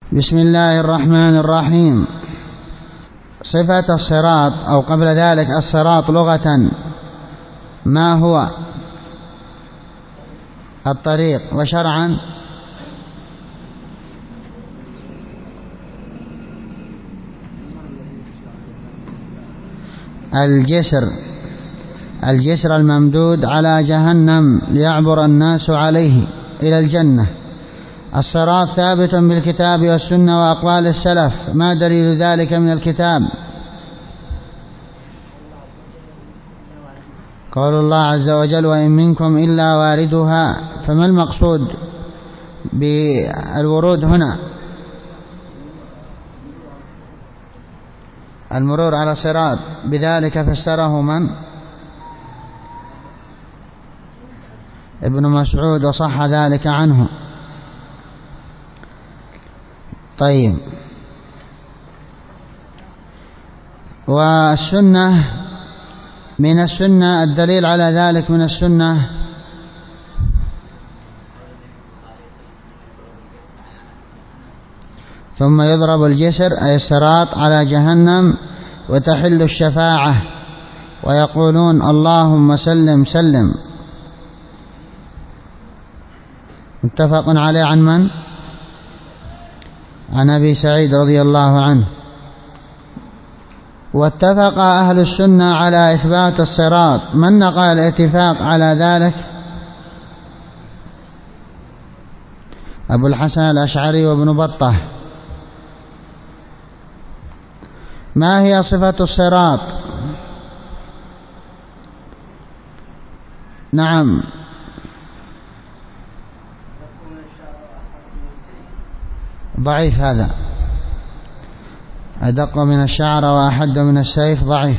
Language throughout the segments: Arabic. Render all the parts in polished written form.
بسم الله الرحمن الرحيم. صفة الصراط أو قبل ذلك الصراط لغة ما هو؟ الطريق. وشرعا الجسر الممدود على جهنم ليعبر الناس عليه إلى الجنة. الصراط ثابت بالكتاب والسنة وأقوال السلف. ما دليل ذلك من الكتاب؟ قول الله عز وجل: وإن منكم إلا واردها. فما المقصود بالورود هنا؟ المرور على الصراط. بذلك فسره من؟ ابن مسعود، وصح ذلك عنه. طيب، والسنة من السنة، الدليل على ذلك من السنة ثم يضرب الجسر أي الصراط على جهنم وتحل الشفاعة ويقولون اللهم سلم سلم. متفق عليه عن من؟ عن أبي سعيد رضي الله عنه. واتفق أهل السنة على إثبات الصراط. من نقل الاتفاق على ذلك؟ أبو الحسن الأشعري وابن بطة. ما هي صفة الصراط؟ نعم، ضعيف هذا. أدق من الشعر وأحد من السيف ضعيف.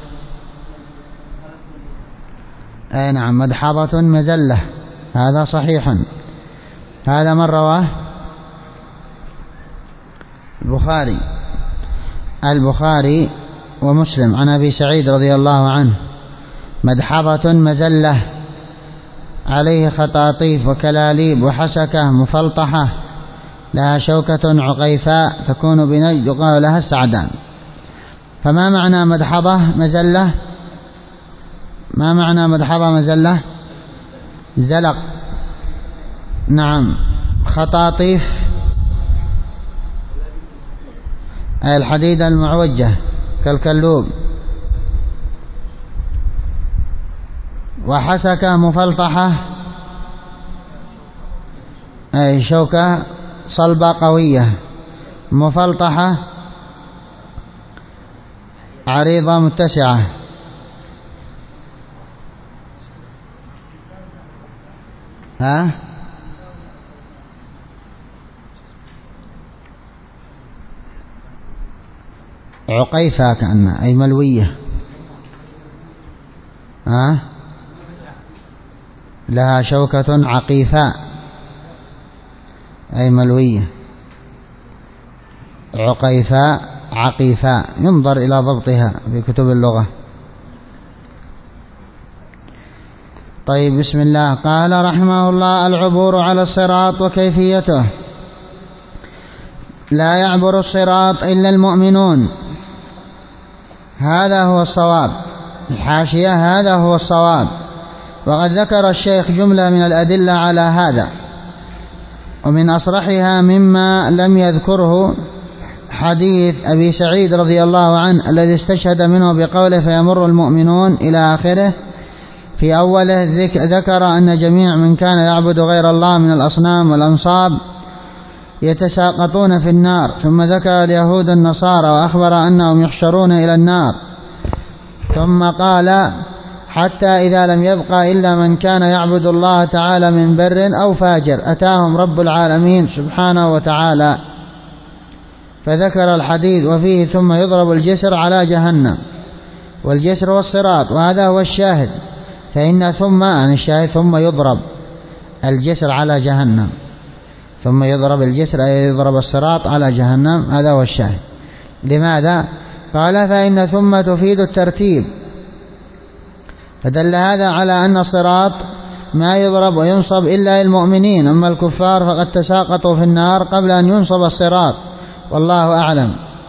أي نعم، مدحضة مزلة، هذا صحيح. هذا من رواه؟ البخاري ومسلم عن أبي سعيد رضي الله عنه: مدحضة مزلة عليه خطاطيف وكلاليب وحسكة مفلطحة لها شوكة عقيفاء تكون بنجد يقال لها السعدان. فما معنى مدحضة مزلة؟ ما معنى مدحضة مزلة؟ زلق. نعم. خطاطيف أي الحديد المعوجة كالكلوب. وحسكة مفلطحة أي شوكة صلبة قوية. مفلطحة عريضة متسعة. عقيفة كأنها أي ملوية. لها شوكة عقيفاء أي ملوية. عقيفاء عقيفاء، ينظر إلى ضبطها في كتب اللغة. طيب، بسم الله. قال رحمه الله: العبور على الصراط وكيفيته. لا يعبر الصراط إلا المؤمنون. هذا هو الصواب. الحاشية: هذا هو الصواب. وقد ذكر الشيخ جملة من الأدلة على هذا، ومن أصرحها مما لم يذكره حديث أبي سعيد رضي الله عنه الذي استشهد منه بقوله فيمر المؤمنون إلى آخره. في أوله ذكر أن جميع من كان يعبد غير الله من الأصنام والأنصاب يتساقطون في النار. ثم ذكر اليهود النصارى وأخبر أنهم يحشرون إلى النار. ثم قال: حتى إذا لم يبقى إلا من كان يعبد الله تعالى من بر أو فاجر أتاهم رب العالمين سبحانه وتعالى. فذكر الحديث وفيه ثم يضرب الجسر على جهنم، والجسر والصراط، وهذا هو الشاهد. فإن ثم عن الشاهد ثم يضرب الجسر على جهنم، ثم يضرب الجسر أي يضرب الصراط على جهنم، هذا هو الشاهد. لماذا؟ قال: فإن ثم تفيد الترتيب. فدل هذا على أن الصراط ما يضرب وينصب إلا للمؤمنين، أما الكفار فقد تساقطوا في النار قبل أن ينصب الصراط، والله أعلم.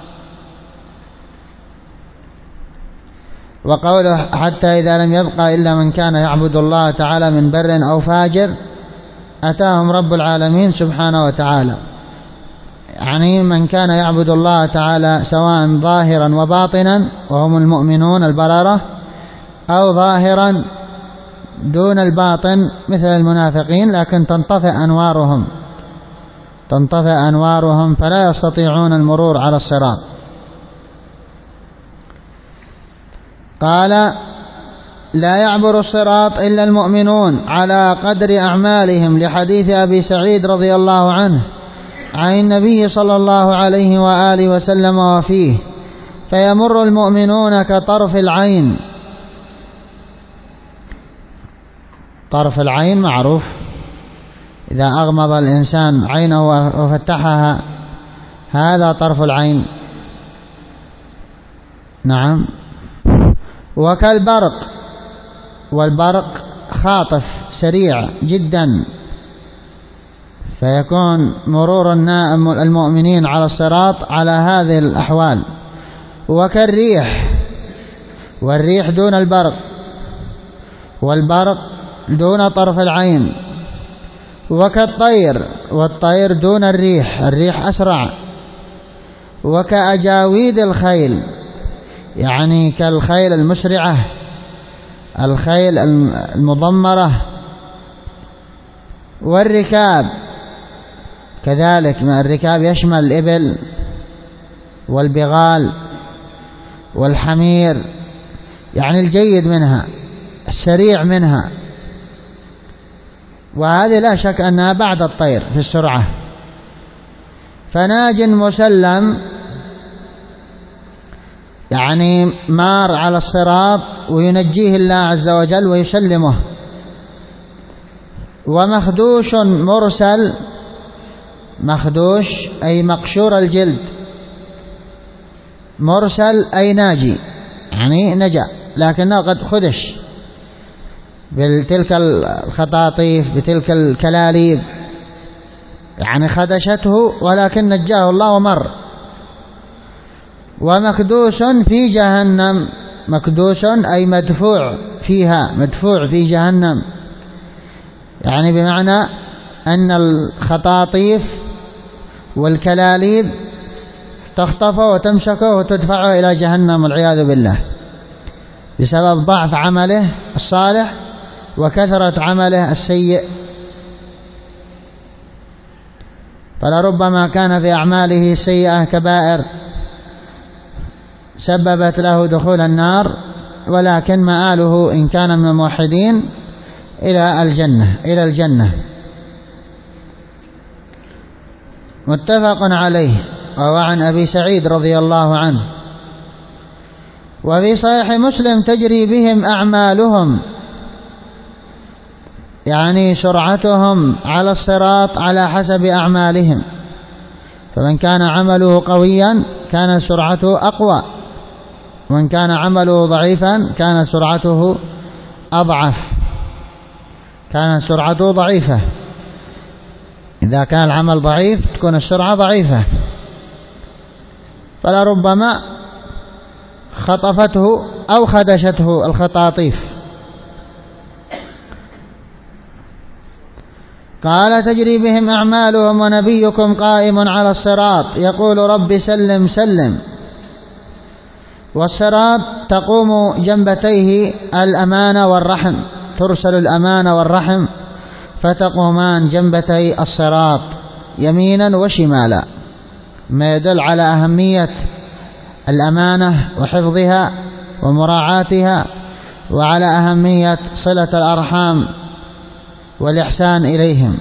وقوله حتى إذا لم يبقى إلا من كان يعبد الله تعالى من بر أو فاجر أتاهم رب العالمين سبحانه وتعالى، يعني من كان يعبد الله تعالى سواء ظاهرا وباطنا وهم المؤمنون البررة، أو ظاهرا دون الباطن مثل المنافقين لكن تنطفئ أنوارهم فلا يستطيعون المرور على الصراط. قال لا يعبر الصراط إلا المؤمنون على قدر أعمالهم، لحديث أبي سعيد رضي الله عنه عن النبي صلى الله عليه وآله وسلم وفيه: فيمر المؤمنون كطرف العين. طرف العين معروف، إذا أغمض الإنسان عينه وفتحها هذا طرف العين. نعم. وكالبرق، والبرق خاطف سريع جدا، فيكون مرور المؤمنين على الصراط على هذه الأحوال. وكالريح، والريح دون البرق، والبرق دون طرف العين. وكالطير، والطير دون الريح، الريح أسرع. وكأجاويد الخيل، يعني كالخيل المسرعة، الخيل المضمرة. والركاب كذلك، ما الركاب يشمل الإبل والبغال والحمير، يعني الجيد منها السريع منها، وهذه لا شك أنها بعد الطير في السرعة. فناج مسلم، يعني مار على الصراط وينجيه الله عز وجل ويسلمه. ومخدوش مرسل، مخدوش أي مقشور الجلد، مرسل أي ناجي، يعني نجا لكنه قد خدش بتلك الخطاطيف بتلك الكلاليب، يعني خدشته ولكن نجاه الله ومر. ومكدوس في جهنم، مكدوس أي مدفوع فيها، مدفوع في جهنم، يعني بمعنى أن الخطاطيف والكلاليب تخطفه وتمسكه وتدفعه إلى جهنم والعياذ بالله، بسبب ضعف عمله الصالح وكثرة عمله السيء. فلربما كان في أعماله السيئة كبائر سببت له دخول النار، ولكن مآله إن كان من الموحدين إلى الجنة. متفق عليه. وهو عن أبي سعيد رضي الله عنه. وفي صحيح مسلم: تجري بهم أعمالهم، يعني سرعتهم على الصراط على حسب أعمالهم، فمن كان عمله قويا كان سرعته أقوى، ومن كان عمله ضعيفا كان سرعته أضعف، كان سرعته ضعيفة. إذا كان العمل ضعيف تكون السرعة ضعيفة، فلربما خطفته أو خدشته الخطاطيف. قال: تجري بهم أعمالهم ونبيكم قائم على الصراط يقول: رب سلم سلم. والصراط تقوم جنبتيه الأمانة والرحم، ترسل الأمانة والرحم فتقومان جنبتي الصراط يمينا وشمالا، ما يدل على أهمية الأمانة وحفظها ومراعاتها، وعلى أهمية صلة الأرحام والإحسان إليهم.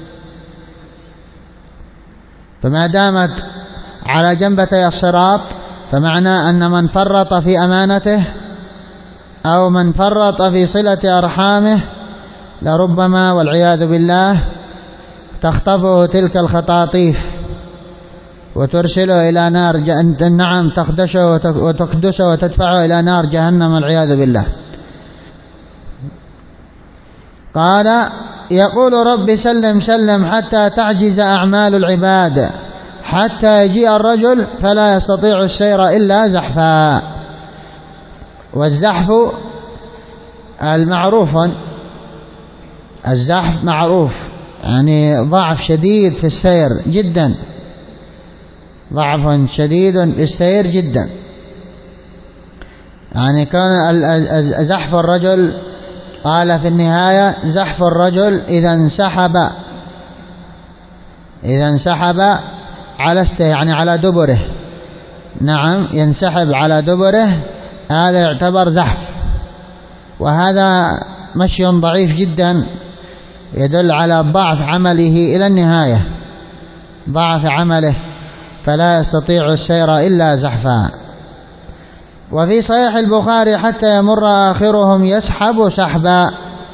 فما دامت على جنبتي الصراط فمعنى أن من فرط في أمانته أو من فرط في صلة أرحامه لربما والعياذ بالله تخطفه تلك الخطاطيف وترسله إلى نار نعم تخدشه وتكدسه وتدفعه إلى نار جهنم والعياذ بالله. قال يقول رب سلم سلم حتى تعجز أعمال العباد حتى يجيء الرجل فلا يستطيع السير إلا زحفا. والزحف المعروف، الزحف معروف يعني ضعف شديد في السير جدا، ضعف شديد في السير جدا. يعني كان زحف الرجل، قال في النهاية زحف الرجل إذا انسحب على يعني على دبره، نعم ينسحب على دبره، هذا يعتبر زحف. وهذا مشي ضعيف جدا يدل على ضعف عمله إلى النهاية، ضعف عمله فلا يستطيع السير إلا زحفا. وفي صحيح البخاري حتى يمر آخرهم يسحب سحبا.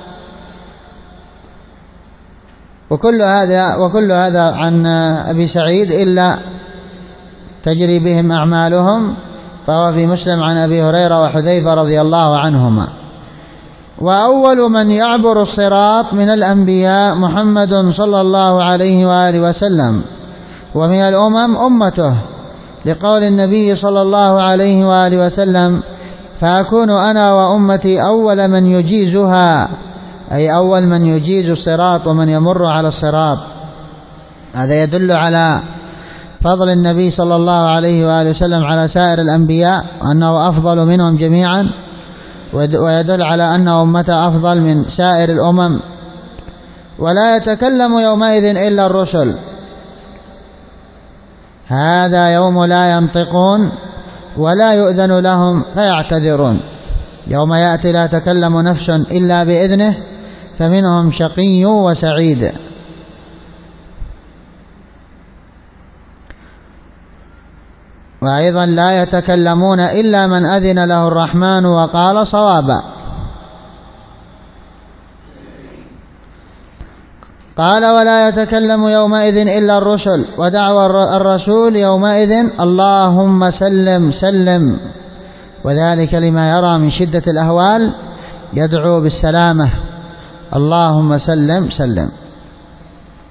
وكل هذا عن أبي سعيد إلا تجري بهم أعمالهم، فهو في مسلم عن أبي هريرة وحذيفة رضي الله عنهما. وأول من يعبر الصراط من الأنبياء محمد صلى الله عليه وآله وسلم، ومن الأمم أمته، لقول النبي صلى الله عليه وآله وسلم فأكون أنا وأمتي أول من يجيزها، أي أول من يجيز الصراط ومن يمر على الصراط. هذا يدل على فضل النبي صلى الله عليه وآله وسلم على سائر الأنبياء أنه أفضل منهم جميعا، ويدل على أن أمته أفضل من سائر الأمم. ولا يتكلم يومئذ إلا الرسل، هذا يوم لا ينطقون ولا يؤذن لهم فيعتذرون. يوم يأتي لا تكلم نفس إلا بإذنه فمنهم شقي وسعيد. وأيضا لا يتكلمون إلا من أذن له الرحمن وقال صوابا. قال ولا يتكلم يومئذ إلا الرسل، ودعوى الرسول يومئذ اللهم سلم سلم، وذلك لما يرى من شدة الأهوال يدعو بالسلامة، اللهم سلم سلم.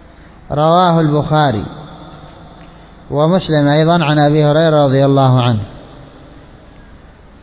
رواه البخاري ومسلم أيضا عن أبي هريرة رضي الله عنه.